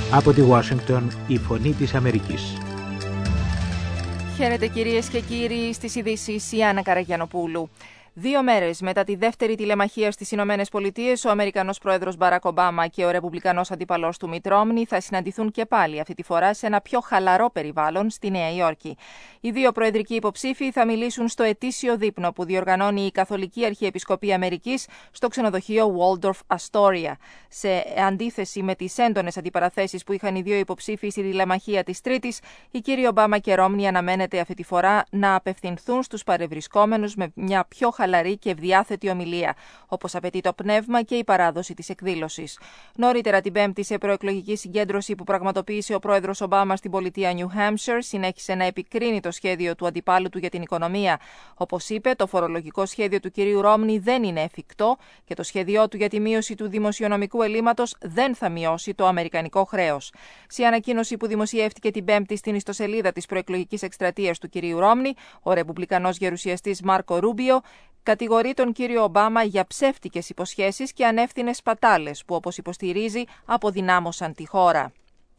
Από τη Ουάσιγκτον, η Φωνή της Αμερικής. Χαίρετε κυρίες και κύριοι, στις ειδήσεις η Άννα Καραγιανοπούλου. 2 μέρες μετά τη δεύτερη τηλεμαχία στις Ηνωμένες Πολιτείες, ο Αμερικανός Πρόεδρος Μπαράκ Ομπάμα και ο Ρεπουμπλικανός αντίπαλος του Μιτ Ρόμνι θα συναντηθούν και πάλι, αυτή τη φορά σε ένα πιο χαλαρό περιβάλλον στη Νέα Υόρκη. Οι δύο προεδρικοί υποψήφοι θα μιλήσουν στο ετήσιο δείπνο που διοργανώνει η Καθολική Αρχιεπισκοπή Αμερικής στο ξενοδοχείο Waldorf Astoria. Σε αντίθεση με τις έντονες αντιπαραθέσεις που είχαν οι δύο υποψήφοι στη τηλεμαχία της Τρίτης, οι κύριοι Ομπάμα και Ρόμνι αναμένεται αυτή τη φορά να απευθυνθούν στους παρευρισκόμενους με μια πιο χαλαρή και ευδιάθετη ομιλία, όπως απαιτεί το πνεύμα και η παράδοση της εκδήλωσης. Νωρίτερα την Πέμπτη, σε προεκλογική συγκέντρωση που πραγματοποίησε ο πρόεδρος Ομπάμα στην πολιτεία New Hampshire, συνέχισε να επικρίνει το σχέδιο του αντιπάλου του για την οικονομία. Όπως είπε, το φορολογικό σχέδιο του κυρίου Ρόμνι δεν είναι εφικτό και το σχέδιό του για τη μείωση του δημοσιονομικού ελλείμματος δεν θα μειώσει το αμερικανικό χρέος. Σε ανακοίνωση που δημοσιεύτηκε την Πέμπτη στην ιστοσελίδα της προεκλογικής εκστρατείας του κυρίου Ρόμνι, ο ρεπουμπλικανός γερουσιαστής Μάρκο Ρούμπιο κατηγορεί τον κύριο Ομπάμα για ψεύτικες υποσχέσεις και ανεύθυνες σπατάλες που, όπως υποστηρίζει, αποδυνάμωσαν τη χώρα.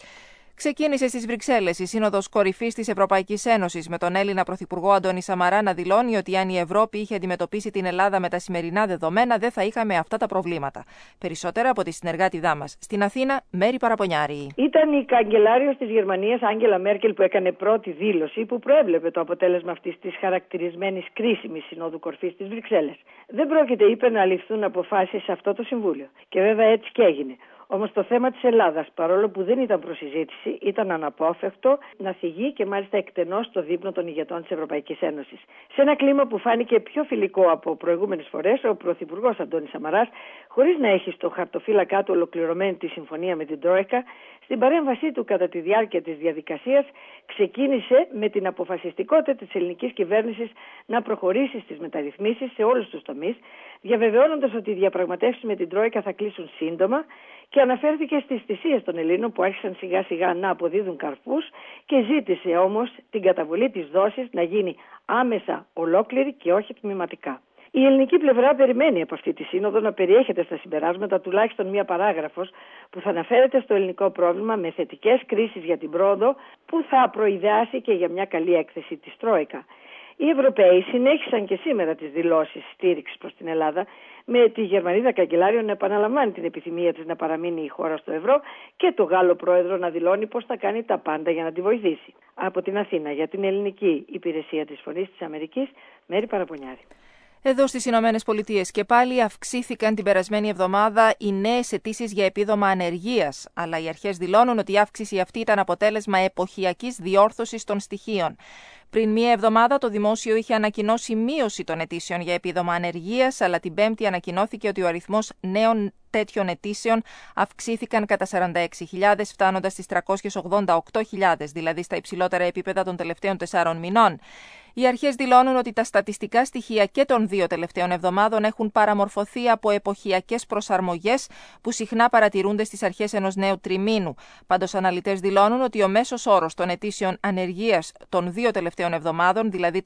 Ξεκίνησε στις Βρυξέλλες η Σύνοδος Κορυφής της Ευρωπαϊκής Ένωσης, με τον Έλληνα Πρωθυπουργό Αντώνη Σαμαρά να δηλώνει ότι αν η Ευρώπη είχε αντιμετωπίσει την Ελλάδα με τα σημερινά δεδομένα, δεν θα είχαμε αυτά τα προβλήματα. Περισσότερα από τη συνεργάτηδά μας στην Αθήνα, Μέρη Παραπονιάρη. Ήταν η καγκελάριος της Γερμανίας, Άγγελα Μέρκελ, που έκανε πρώτη δήλωση που προέβλεπε το αποτέλεσμα αυτής της χαρακτηρισμένης κρίσιμης Συνόδου Κορυφής της Βρυξέλλες. Δεν πρόκειται, είπε, να ληφθούν αποφάσεις σε αυτό το Συμβούλιο. Και βέβαια έτσι και έγινε. Όμως το θέμα της Ελλάδας, παρόλο που δεν ήταν προς συζήτηση, ήταν αναπόφευκτο να θυγεί και μάλιστα εκτενώς στο δείπνο των ηγετών της Ευρωπαϊκής Ένωσης. Σε ένα κλίμα που φάνηκε πιο φιλικό από προηγούμενες φορές, ο Πρωθυπουργός Αντώνης Σαμαράς, χωρίς να έχει στο χαρτοφύλακά του ολοκληρωμένη τη συμφωνία με την Τρόικα, στην παρέμβασή του κατά τη διάρκεια της διαδικασίας ξεκίνησε με την αποφασιστικότητα της ελληνικής κυβέρνησης να προχωρήσει στις μεταρρυθμίσεις σε όλους τους τομείς, διαβεβαιώνοντας ότι οι διαπραγματεύσεις με την Τρόικα θα κλείσουν σύντομα, και αναφέρθηκε στις θυσίες των Ελλήνων που άρχισαν σιγά σιγά να αποδίδουν καρπούς και ζήτησε όμως την καταβολή της δόσης να γίνει άμεσα ολόκληρη και όχι τμηματικά. Η ελληνική πλευρά περιμένει από αυτή τη σύνοδο να περιέχεται στα συμπεράσματα τουλάχιστον μία παράγραφος που θα αναφέρεται στο ελληνικό πρόβλημα με θετικές κρίσεις για την πρόοδο που θα προειδεάσει και για μια καλή έκθεση της Τρόικα. Οι Ευρωπαίοι συνέχισαν και σήμερα τις δηλώσεις στήριξης προς την Ελλάδα, με τη Γερμανίδα καγκελάριο να επαναλαμβάνει την επιθυμία της να παραμείνει η χώρα στο ευρώ και το Γάλλο πρόεδρο να δηλώνει πως θα κάνει τα πάντα για να τη βοηθήσει. Από την Αθήνα, για την ελληνική υπηρεσία της Φωνής της Αμερικής, Μέρη Παραπονιάρη. Εδώ στις Ηνωμένες Πολιτείες και πάλι αυξήθηκαν την περασμένη εβδομάδα οι νέες αιτήσεις για επίδομα ανεργίας, αλλά οι αρχές δηλώνουν ότι η αύξηση αυτή ήταν αποτέλεσμα εποχιακής διόρθωσης των στοιχείων. Πριν μία εβδομάδα το Δημόσιο είχε ανακοινώσει μείωση των αιτήσεων για επίδομα ανεργίας, αλλά την Πέμπτη ανακοινώθηκε ότι ο αριθμός νέων τέτοιων αιτήσεων αυξήθηκαν κατά 46.000, φτάνοντας στις 388.000, δηλαδή στα υψηλότερα επίπεδα των τελευταίων 4 μηνών. Οι αρχές δηλώνουν ότι τα στατιστικά στοιχεία και των 2 τελευταίων εβδομάδων έχουν παραμορφωθεί από εποχιακές προσαρμογές που συχνά παρατηρούνται στις αρχές ενός νέου τριμήνου. Πάντως, αναλυτές δηλώνουν ότι ο μέσος όρος των αιτήσεων ανεργίας των 2 τελευταίων εβδομάδων, δηλαδή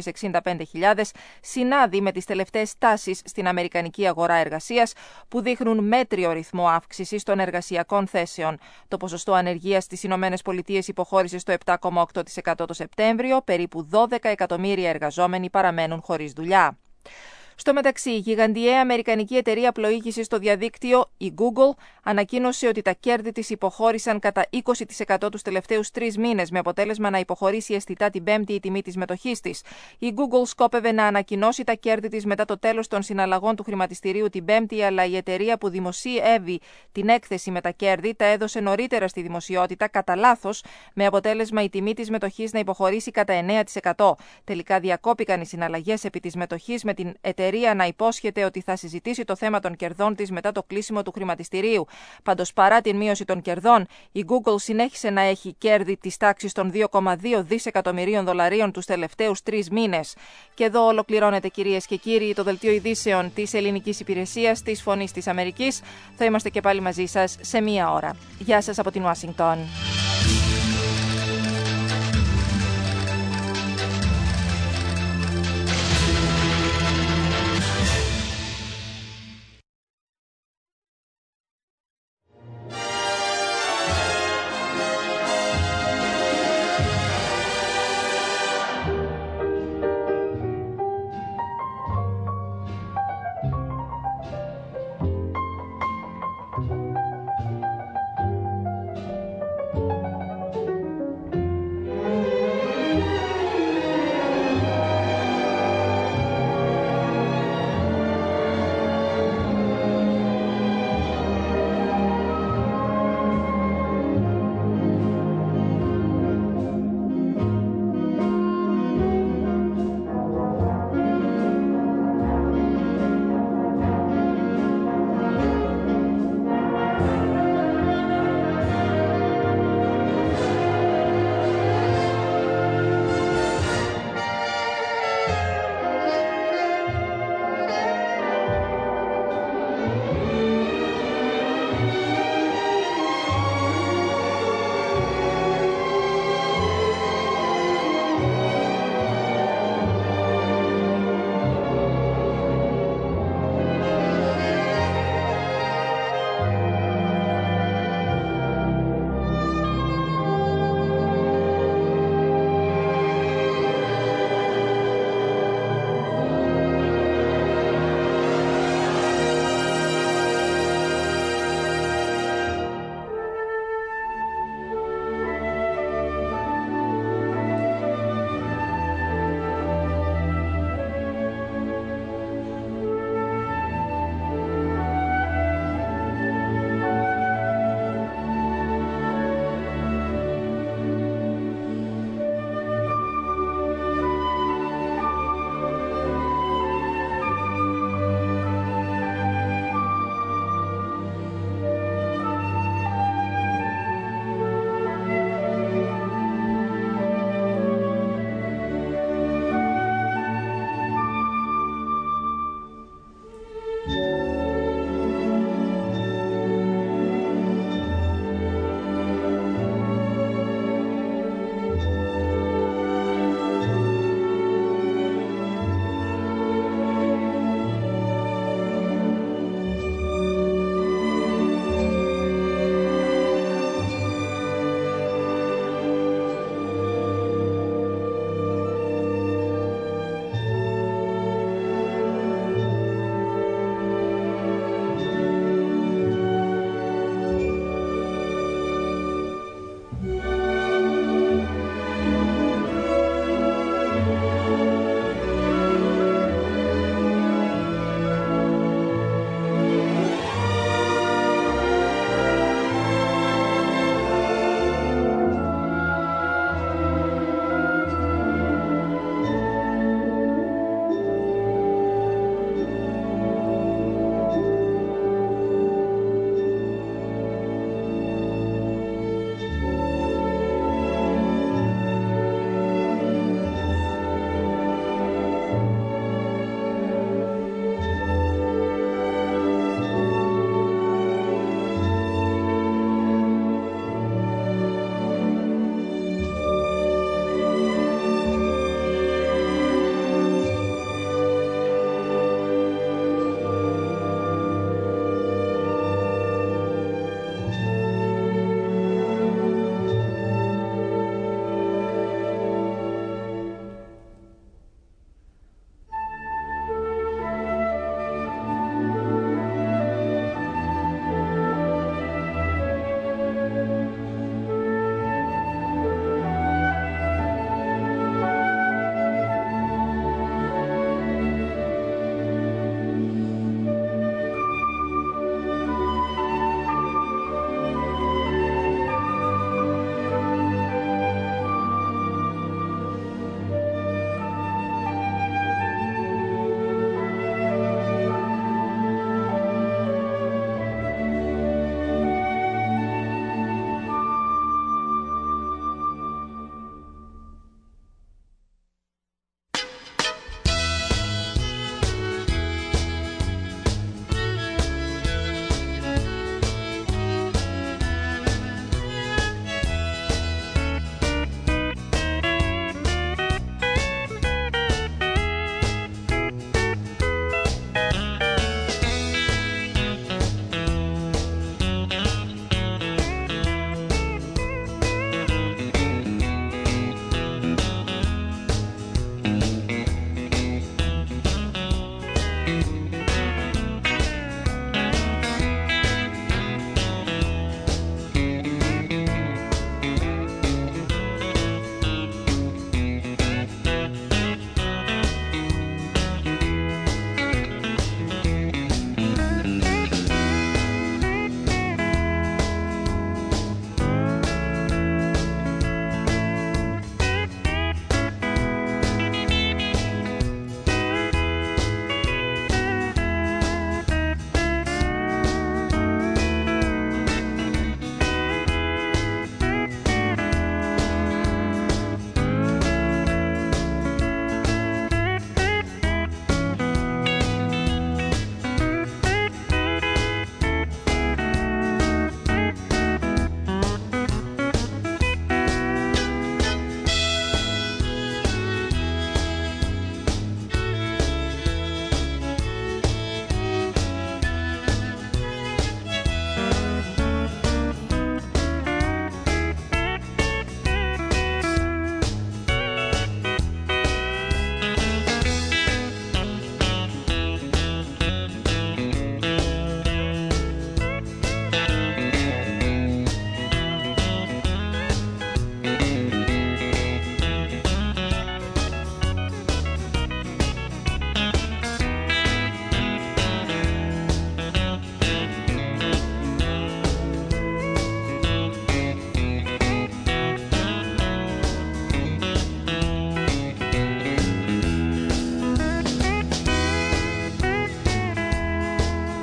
365.000, συνάδει με τις τελευταίες τάσεις στην αμερικανική αγορά εργασίας, που δείχνουν μέτριο ρυθμό αύξησης των εργασιακών θέσεων. Το ποσοστό ανεργίας στις Ηνωμένες Πολιτείες υποχώρησε στο 7,8% το Σεπτέμβριο, περίπου 12 εκατομμύρια εργαζόμενοι παραμένουν χωρίς δουλειά. Στο μεταξύ, η γιγαντιαία αμερικανική εταιρεία πλοήγησης στο διαδίκτυο, η Google, ανακοίνωσε ότι τα κέρδη της υποχώρησαν κατά 20% τους τελευταίους 3 μήνες, με αποτέλεσμα να υποχωρήσει αισθητά την Πέμπτη η τιμή της μετοχής της. Η Google σκόπευε να ανακοινώσει τα κέρδη της μετά το τέλος των συναλλαγών του χρηματιστηρίου την Πέμπτη, αλλά η εταιρεία που δημοσιεύει την έκθεση με τα κέρδη τα έδωσε νωρίτερα στη δημοσιότητα κατά λάθος, με αποτέλεσμα η τιμή της μετοχής να υποχωρήσει κατά 9%. Τελικά διακόπηκαν οι συναλλαγές επί της μετοχής, με την εταιρεία να υπόσχεται ότι θα συζητήσει το θέμα των κερδών της μετά το κλείσιμο του χρηματιστηρίου. Πάντως, παρά την μείωση των κερδών, η Google συνέχισε να έχει κέρδη της τάξης των $2,2 δισεκατομμυρίων τους τελευταίους 3 μήνες. Και εδώ ολοκληρώνεται, κυρίες και κύριοι, το δελτίο ειδήσεων της ελληνικής υπηρεσίας της Φωνής της Αμερικής. Θα είμαστε και πάλι μαζί σας σε 1 ώρα. Γεια σας από την Ουάσιγκτον.